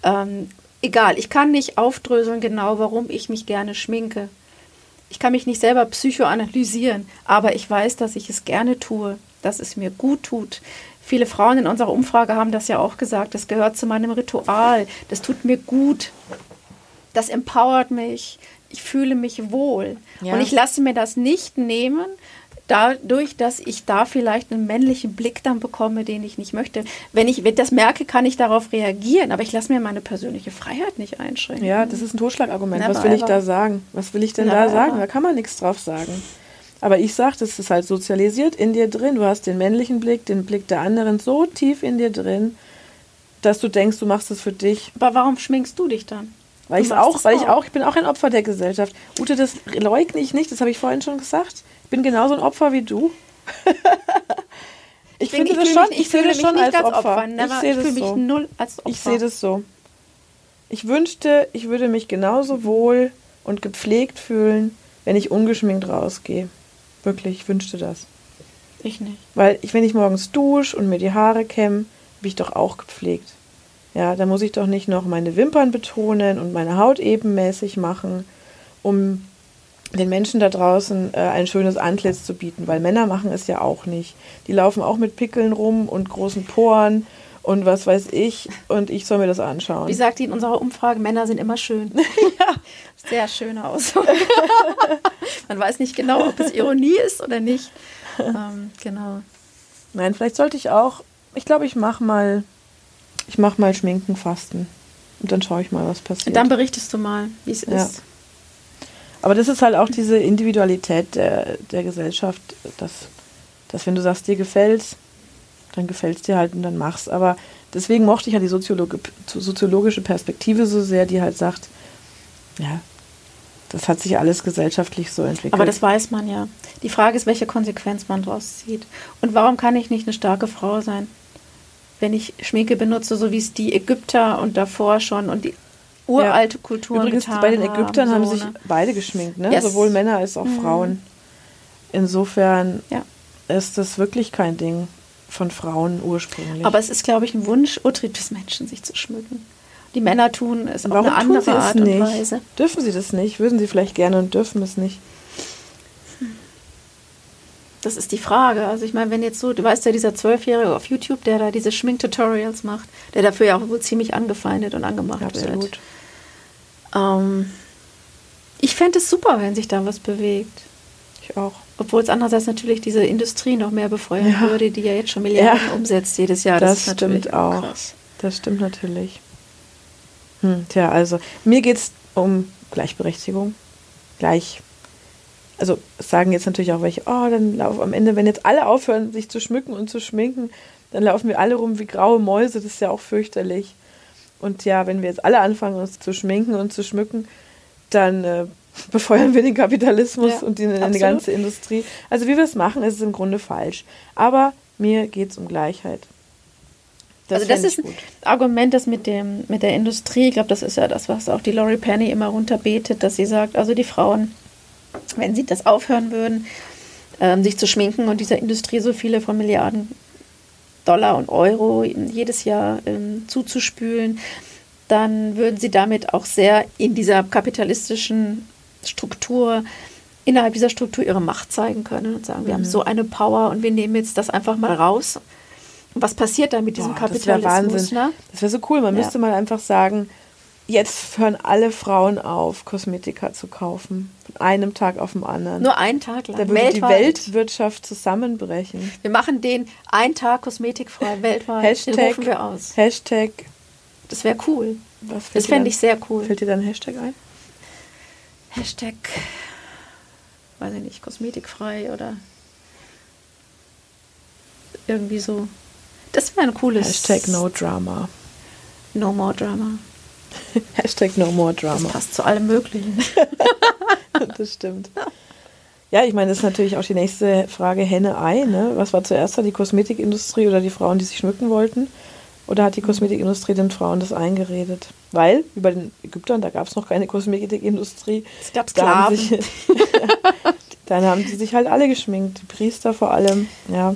egal, ich kann nicht aufdröseln genau, warum ich mich gerne schminke. Ich kann mich nicht selber psychoanalysieren, aber ich weiß, dass ich es gerne tue, dass es mir gut tut. Viele Frauen in unserer Umfrage haben das ja auch gesagt, das gehört zu meinem Ritual, das tut mir gut, das empowert mich. Ich fühle mich wohl. Ja. Und ich lasse mir das nicht nehmen, dadurch, dass ich da vielleicht einen männlichen Blick dann bekomme, den ich nicht möchte. Wenn ich das merke, kann ich darauf reagieren, aber ich lasse mir meine persönliche Freiheit nicht einschränken. Ja, das ist ein Totschlagargument. Was will ich da sagen? Was will ich denn da sagen? Da kann man nichts drauf sagen. Aber ich sage, das ist halt sozialisiert in dir drin. Du hast den männlichen Blick, den Blick der anderen so tief in dir drin, dass du denkst, du machst es für dich. Aber warum schminkst du dich dann? Ich bin auch ein Opfer der Gesellschaft. Ute, das leugne ich nicht, das habe ich vorhin schon gesagt. Ich bin genauso ein Opfer wie du. Ich sehe das schon als Opfer. Ich fühle mich null als Opfer. Ich sehe das so. Ich wünschte, ich würde mich genauso wohl und gepflegt fühlen, wenn ich ungeschminkt rausgehe. Wirklich, ich wünschte das. Ich nicht. Weil wenn ich morgens dusche und mir die Haare kämme, bin ich doch auch gepflegt. Ja, da muss ich doch nicht noch meine Wimpern betonen und meine Haut ebenmäßig machen, um den Menschen da draußen ein schönes Antlitz zu bieten, weil Männer machen es ja auch nicht. Die laufen auch mit Pickeln rum und großen Poren und was weiß ich und ich soll mir das anschauen. Wie sagt die in unserer Umfrage, Männer sind immer schön. Ja. Sehr schöne Aussage. Man weiß nicht genau, ob es Ironie ist oder nicht. Genau. Nein, vielleicht sollte ich auch, ich glaube, ich mach mal Schminkenfasten. und dann schaue ich mal, was passiert. Und dann berichtest du mal, wie es ist. Aber das ist halt auch diese Individualität der Gesellschaft, dass wenn du sagst, dir gefällt's, dann gefällt's dir halt und dann mach's. Aber deswegen mochte ich ja die soziologische Perspektive so sehr, die halt sagt, ja, das hat sich alles gesellschaftlich so entwickelt. Aber das weiß man ja. Die Frage ist, welche Konsequenz man daraus zieht. Und warum kann ich nicht eine starke Frau sein, wenn ich Schminke benutze, so wie es die Ägypter und davor schon und die uralte Kulturen übrigens, getan bei den Ägyptern haben so, sich beide geschminkt, ne? Yes. Sowohl Männer als auch Frauen. Insofern ist das wirklich kein Ding von Frauen ursprünglich. Aber es ist, glaube ich, ein Wunsch-Urtrieb des Menschen, sich zu schmücken. Die Männer tun es auf Warum eine andere tun sie es Art und nicht? Weise. Dürfen sie das nicht? Würden sie vielleicht gerne und dürfen es nicht? Das ist die Frage. Also ich meine, wenn jetzt so, du weißt ja, dieser 12-Jährige auf YouTube, der da diese Schminktutorials macht, der dafür ja auch wohl ziemlich angefeindet und angemacht wird. Ich fände es super, wenn sich da was bewegt. Ich auch. Obwohl es andererseits natürlich diese Industrie noch mehr befeuern würde, die ja jetzt schon Milliarden umsetzt jedes Jahr. Das stimmt auch. Krass. Das stimmt natürlich. Tja, also mir geht es um Gleichberechtigung. Also sagen jetzt natürlich auch welche, dann laufen am Ende, wenn jetzt alle aufhören, sich zu schmücken und zu schminken, dann laufen wir alle rum wie graue Mäuse, das ist ja auch fürchterlich. Und ja, wenn wir jetzt alle anfangen, uns zu schminken und zu schmücken, dann befeuern wir den Kapitalismus und die ganze Industrie. Also wie wir es machen, ist es im Grunde falsch. Aber mir geht es um Gleichheit. Das ist ein Argument, das mit der Industrie, ich glaube, das ist ja das, was auch die Laurie Penny immer runterbetet, dass sie sagt, also die Frauen, wenn sie das aufhören würden, sich zu schminken und dieser Industrie so viele von Milliarden Dollar und Euro jedes Jahr zuzuspülen, dann würden sie damit auch sehr in dieser kapitalistischen Struktur, innerhalb dieser Struktur ihre Macht zeigen können und sagen, wir haben so eine Power und wir nehmen jetzt das einfach mal raus. Und was passiert dann mit diesem Kapitalismus? Das wäre Wahnsinn. Ne? Das wäre so cool. Man müsste mal einfach sagen, jetzt hören alle Frauen auf, Kosmetika zu kaufen. Von einem Tag auf den anderen. Nur einen Tag lang. Da würde die Weltwirtschaft zusammenbrechen. Wir machen den einen Tag kosmetikfrei weltweit. Den rufen wir aus. Hashtag. Das wäre cool. Das fände ich sehr cool. Fällt dir dann ein Hashtag ein? Hashtag, weiß ich nicht, kosmetikfrei oder irgendwie so. Das wäre ein cooles... Hashtag No Drama. No more drama. Hashtag No more drama. Das passt zu allem Möglichen. Das stimmt. Ja, ich meine, das ist natürlich auch die nächste Frage, Henne-Ei. Ne? Was war zuerst da, die Kosmetikindustrie oder die Frauen, die sich schmücken wollten? Oder hat die Kosmetikindustrie den Frauen das eingeredet? Weil, wie bei den Ägyptern, da gab es noch keine Kosmetikindustrie. Es gab Sklaven. Dann haben sie sich halt alle geschminkt. Die Priester vor allem, ja.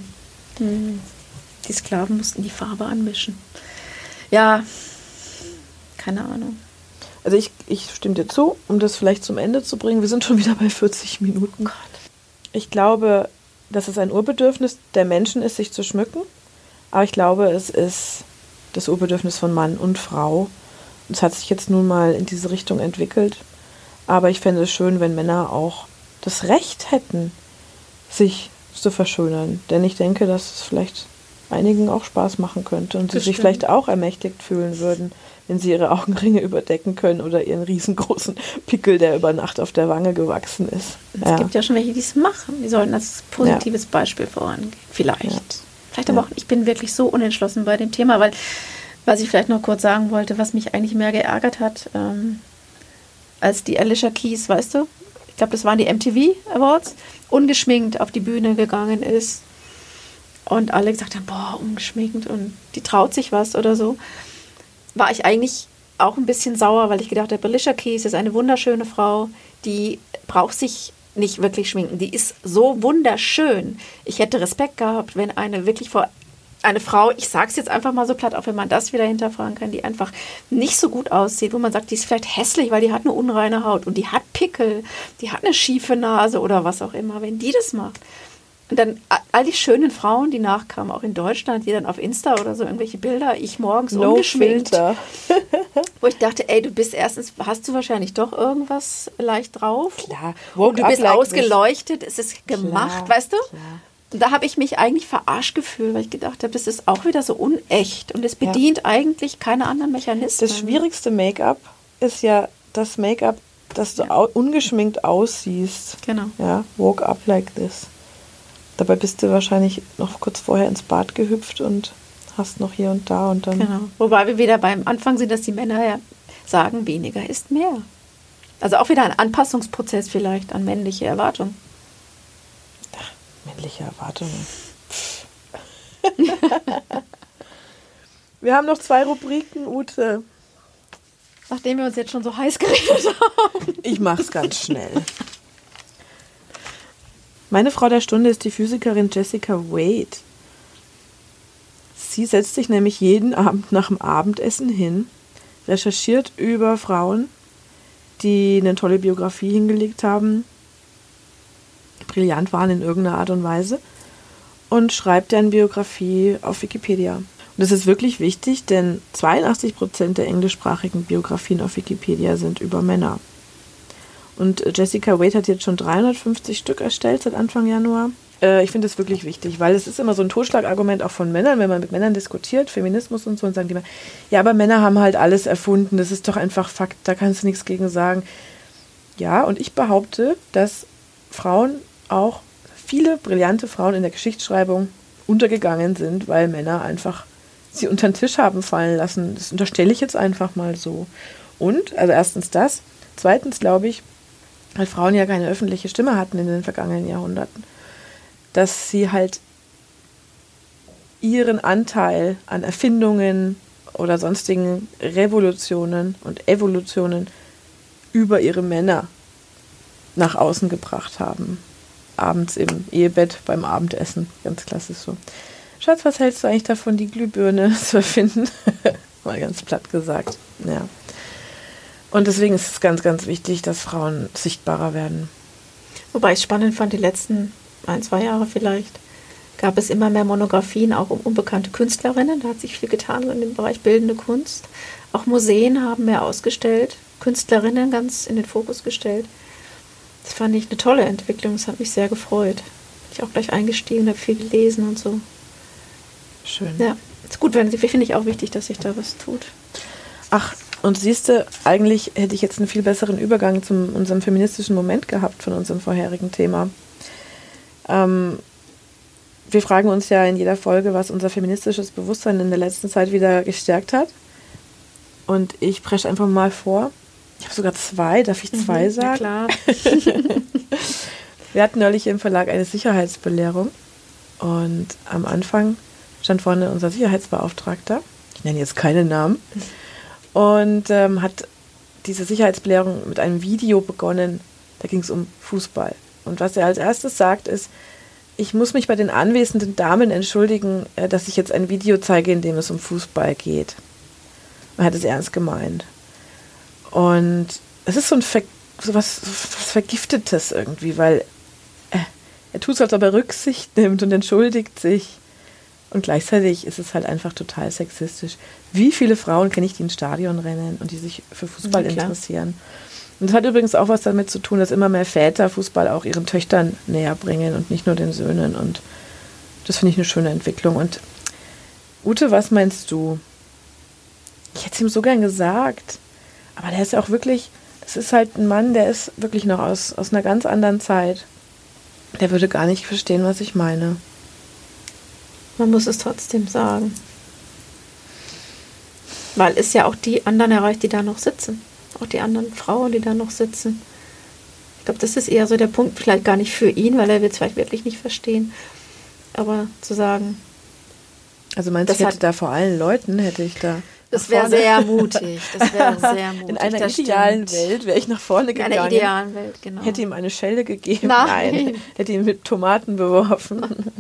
Die Sklaven mussten die Farbe anmischen. Ja, keine Ahnung. Also ich stimme dir zu, um das vielleicht zum Ende zu bringen. Wir sind schon wieder bei 40 Minuten. Ich glaube, dass es ein Urbedürfnis der Menschen ist, sich zu schmücken. Aber ich glaube, es ist das Urbedürfnis von Mann und Frau. Und es hat sich jetzt nun mal in diese Richtung entwickelt. Aber ich fände es schön, wenn Männer auch das Recht hätten, sich zu verschönern. Denn ich denke, dass es vielleicht einigen auch Spaß machen könnte und sie sich vielleicht auch ermächtigt fühlen würden, wenn sie ihre Augenringe überdecken können oder ihren riesengroßen Pickel, der über Nacht auf der Wange gewachsen ist. Es gibt ja schon welche, die es machen. Die sollten als positives Beispiel vorangehen. Vielleicht. Ja. Vielleicht aber auch, ich bin wirklich so unentschlossen bei dem Thema, weil, was ich vielleicht noch kurz sagen wollte, was mich eigentlich mehr geärgert hat, als die Alicia Keys, weißt du, ich glaube, das waren die MTV Awards, ungeschminkt auf die Bühne gegangen ist und alle gesagt haben, boah, ungeschminkt und die traut sich was oder so, war ich eigentlich auch ein bisschen sauer, weil ich gedacht habe, Alicia Keys ist eine wunderschöne Frau, die braucht sich nicht wirklich schminken. Die ist so wunderschön. Ich hätte Respekt gehabt, wenn eine Frau, ich sage es jetzt einfach mal so platt, auch wenn man das wieder hinterfragen kann, die einfach nicht so gut aussieht, wo man sagt, die ist vielleicht hässlich, weil die hat eine unreine Haut und die hat Pickel, die hat eine schiefe Nase oder was auch immer, wenn die das macht. Und dann all die schönen Frauen, die nachkamen, auch in Deutschland, die dann auf Insta oder so irgendwelche Bilder, ich morgens ungeschminkt, wo ich dachte, ey, du bist erstens, hast du wahrscheinlich doch irgendwas leicht drauf. Klar. Und du bist ausgeleuchtet, es ist gemacht, weißt du? Klar. Und da habe ich mich eigentlich verarscht gefühlt, weil ich gedacht habe, das ist auch wieder so unecht und es bedient eigentlich keine anderen Mechanismen. Das schwierigste Make-up ist ja das Make-up, dass du ungeschminkt aussiehst. Genau. Ja, walk up like this. Dabei bist du wahrscheinlich noch kurz vorher ins Bad gehüpft und hast noch hier und da und dann... Genau. Wobei wir wieder beim Anfang sind, dass die Männer ja sagen, weniger ist mehr. Also auch wieder ein Anpassungsprozess vielleicht an männliche Erwartungen. Männliche Erwartungen. Wir haben noch 2 Rubriken, Ute. Nachdem wir uns jetzt schon so heiß geredet haben. Ich mach's ganz schnell. Meine Frau der Stunde ist die Physikerin Jessica Wade. Sie setzt sich nämlich jeden Abend nach dem Abendessen hin, recherchiert über Frauen, die eine tolle Biografie hingelegt haben, brillant waren in irgendeiner Art und Weise, und schreibt deren Biografie auf Wikipedia. Und das ist wirklich wichtig, denn 82% der englischsprachigen Biografien auf Wikipedia sind über Männer. Und Jessica Wade hat jetzt schon 350 Stück erstellt seit Anfang Januar. Ich finde das wirklich wichtig, weil es ist immer so ein Totschlagargument auch von Männern, wenn man mit Männern diskutiert, Feminismus und so, und sagen die immer, ja, aber Männer haben halt alles erfunden, das ist doch einfach Fakt, da kannst du nichts gegen sagen. Ja, und ich behaupte, dass Frauen, auch viele brillante Frauen in der Geschichtsschreibung, untergegangen sind, weil Männer einfach sie unter den Tisch haben fallen lassen. Das unterstelle ich jetzt einfach mal so. Und, also erstens das, zweitens glaube ich, weil Frauen ja keine öffentliche Stimme hatten in den vergangenen Jahrhunderten, dass sie halt ihren Anteil an Erfindungen oder sonstigen Revolutionen und Evolutionen über ihre Männer nach außen gebracht haben. Abends im Ehebett beim Abendessen, ganz klassisch so. Schatz, was hältst du eigentlich davon, die Glühbirne zu erfinden? Mal ganz platt gesagt. Ja. Und deswegen ist es ganz, ganz wichtig, dass Frauen sichtbarer werden. Wobei ich spannend fand, die letzten 1-2 Jahre vielleicht, gab es immer mehr Monografien, auch um unbekannte Künstlerinnen. Da hat sich viel getan in dem Bereich bildende Kunst. Auch Museen haben mehr ausgestellt, Künstlerinnen ganz in den Fokus gestellt. Das fand ich eine tolle Entwicklung, das hat mich sehr gefreut. Bin ich auch gleich eingestiegen, habe viel gelesen und so. Schön. Ja, ist gut, finde ich auch wichtig, dass sich da was tut. Ach, und siehst du, eigentlich hätte ich jetzt einen viel besseren Übergang zu unserem feministischen Moment gehabt von unserem vorherigen Thema. Wir fragen uns ja in jeder Folge, was unser feministisches Bewusstsein in der letzten Zeit wieder gestärkt hat. Und ich presche einfach mal vor. Ich habe sogar 2, darf ich 2 sagen? Ja, klar. Wir hatten neulich im Verlag eine Sicherheitsbelehrung und am Anfang stand vorne unser Sicherheitsbeauftragter, ich nenne jetzt keine Namen, und hat diese Sicherheitsbelehrung mit einem Video begonnen, da ging es um Fußball. Und was er als erstes sagt ist, ich muss mich bei den anwesenden Damen entschuldigen, dass ich jetzt ein Video zeige, in dem es um Fußball geht. Man hat es ernst gemeint. Und es ist so was Vergiftetes irgendwie, weil er tut es, als ob er Rücksicht nimmt und entschuldigt sich. Und gleichzeitig ist es halt einfach total sexistisch. Wie viele Frauen kenne ich, die ins Stadion rennen und die sich für Fußball interessieren? Und das hat übrigens auch was damit zu tun, dass immer mehr Väter Fußball auch ihren Töchtern näher bringen und nicht nur den Söhnen. Und das finde ich eine schöne Entwicklung. Und Ute, was meinst du? Ich hätte es ihm so gern gesagt. Aber der ist ja auch wirklich, das ist halt ein Mann, der ist wirklich noch aus einer ganz anderen Zeit. Der würde gar nicht verstehen, was ich meine. Man muss es trotzdem sagen. Weil es ja auch die anderen erreicht, die da noch sitzen. Auch die anderen Frauen, die da noch sitzen. Ich glaube, das ist eher so der Punkt, vielleicht gar nicht für ihn, weil er wird es vielleicht wirklich nicht verstehen. Aber zu sagen... Also meinst du, ich hätte da vor allen Leuten, Das wäre sehr mutig. Das wäre sehr mutig. In einer idealen Welt wäre ich nach vorne gegangen. In einer idealen Welt, genau. Hätte ihm eine Schelle gegeben. Nein. Hätte ihn mit Tomaten beworfen.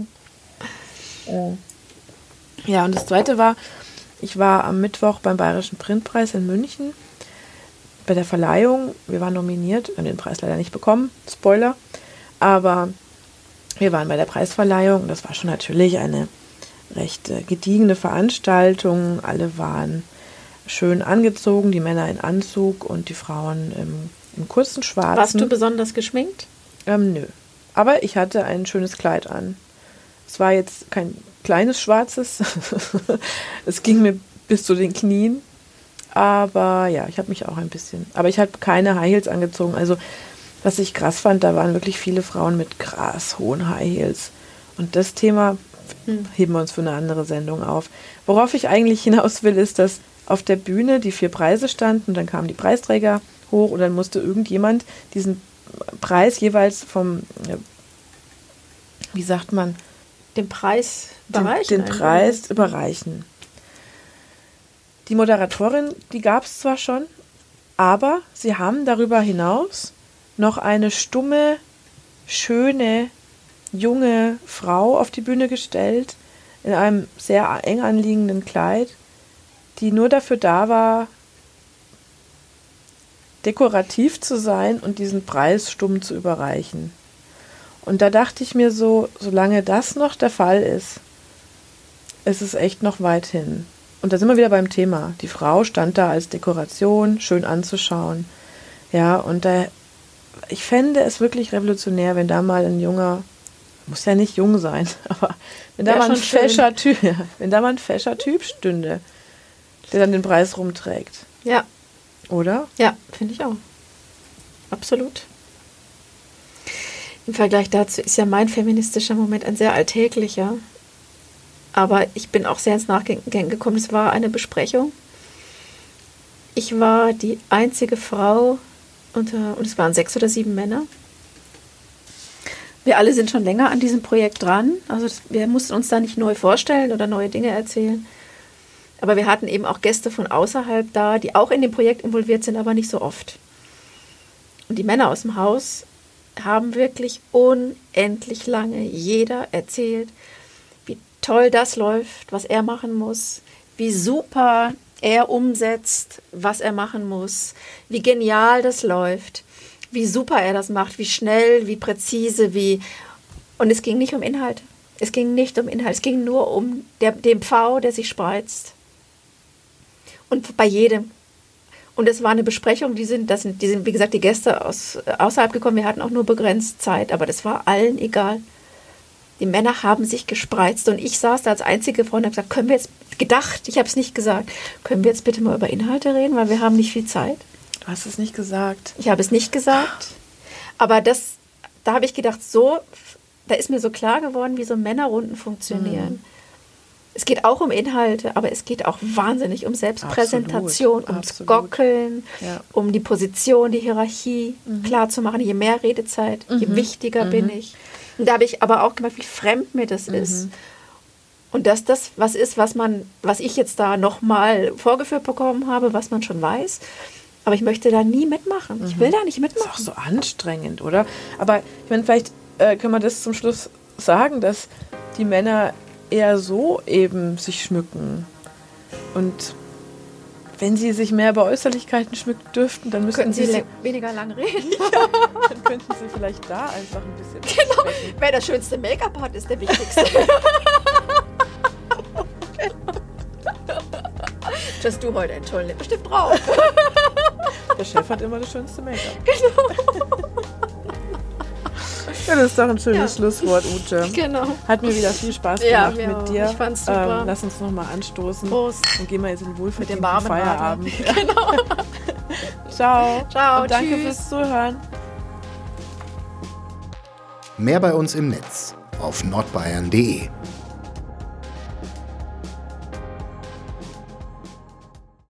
Ja, und das Zweite war, ich war am Mittwoch beim Bayerischen Printpreis in München bei der Verleihung. Wir waren nominiert, haben den Preis leider nicht bekommen, Spoiler, aber wir waren bei der Preisverleihung. Das war schon natürlich eine recht gediegene Veranstaltung. Alle waren schön angezogen, die Männer in Anzug und die Frauen im kurzen Schwarzen. Warst du besonders geschminkt? Nö, aber ich hatte ein schönes Kleid an. Es war jetzt kein kleines schwarzes. Es ging mir bis zu den Knien. Aber ja, ich habe mich auch ein bisschen... Aber ich habe keine High Heels angezogen. Also was ich krass fand, da waren wirklich viele Frauen mit krass hohen High Heels. Und das Thema heben wir uns für eine andere Sendung auf. Worauf ich eigentlich hinaus will, ist, dass auf der Bühne die 4 Preise standen und dann kamen die Preisträger hoch und dann musste irgendjemand diesen Preis jeweils vom, wie sagt man? Den Preis überreichen. Den Preis überreichen. Die Moderatorin, die gab es zwar schon, aber sie haben darüber hinaus noch eine stumme, schöne, junge Frau auf die Bühne gestellt, in einem sehr eng anliegenden Kleid, die nur dafür da war, dekorativ zu sein und diesen Preis stumm zu überreichen. Und da dachte ich mir so, solange das noch der Fall ist, ist es echt noch weit hin. Und da sind wir wieder beim Thema. Die Frau stand da als Dekoration, schön anzuschauen. Ja, und ich fände es wirklich revolutionär, wenn da mal ein junger, muss ja nicht jung sein, aber wenn da mal ein fescher Typ stünde, der dann den Preis rumträgt. Ja. Oder? Ja, finde ich auch. Absolut. Im Vergleich dazu ist ja mein feministischer Moment ein sehr alltäglicher. Aber ich bin auch sehr ins Nachdenken gekommen. Es war eine Besprechung. Ich war die einzige Frau und es waren 6 oder 7 Männer. Wir alle sind schon länger an diesem Projekt dran. Also wir mussten uns da nicht neu vorstellen oder neue Dinge erzählen. Aber wir hatten eben auch Gäste von außerhalb da, die auch in dem Projekt involviert sind, aber nicht so oft. Und die Männer aus dem Haus haben wirklich unendlich lange jeder erzählt, wie toll das läuft, was er machen muss, wie super er umsetzt, was er machen muss, wie genial das läuft, wie super er das macht, wie schnell, wie präzise, Und es ging nicht um Inhalte. Es ging nicht um Inhalt, es ging nur um den Pfau, der sich spreizt. Und bei jedem. Und es war eine Besprechung, die sind, wie gesagt, die Gäste außerhalb gekommen. Wir hatten auch nur begrenzt Zeit, aber das war allen egal. Die Männer haben sich gespreizt und ich saß da als einzige Frau und habe gesagt, ich habe es nicht gesagt, können wir jetzt bitte mal über Inhalte reden, weil wir haben nicht viel Zeit. Du hast es nicht gesagt. Ich habe es nicht gesagt, aber da habe ich gedacht, da ist mir so klar geworden, wie so Männerrunden funktionieren. Es geht auch um Inhalte, aber es geht auch wahnsinnig um Selbstpräsentation, ums Gockeln, um die Position, die Hierarchie klar zu machen. Je mehr Redezeit, je wichtiger bin ich. Und da habe ich aber auch gemerkt, wie fremd mir das ist. Und dass das was ist, was ich jetzt da nochmal vorgeführt bekommen habe, was man schon weiß. Aber ich möchte da nie mitmachen. Ich will da nicht mitmachen. Das ist auch so anstrengend, oder? Aber ich meine, vielleicht können wir das zum Schluss sagen, dass die Männer eher so eben sich schmücken. Und wenn sie sich mehr über Äußerlichkeiten schmücken dürften, dann müssten sie weniger lang reden. Ja, dann könnten sie vielleicht da einfach ein bisschen Genau, wer das schönste Make-up hat, ist der wichtigste. Dass du heute einen tollen Lippenstift drauf. Der Chef hat immer das schönste Make-up. Genau. Ja, das ist doch ein schönes Schlusswort, Ute. Genau. Hat mir wieder viel Spaß gemacht mit auch. dir. Ich fand's super. Lass uns nochmal anstoßen. Prost. Und gehen wir jetzt in den wohlverdienten warmen Feierabend. Genau. Ciao. Ciao. Und danke Tschüss. fürs Zuhören. Mehr bei uns im Netz auf nordbayern.de.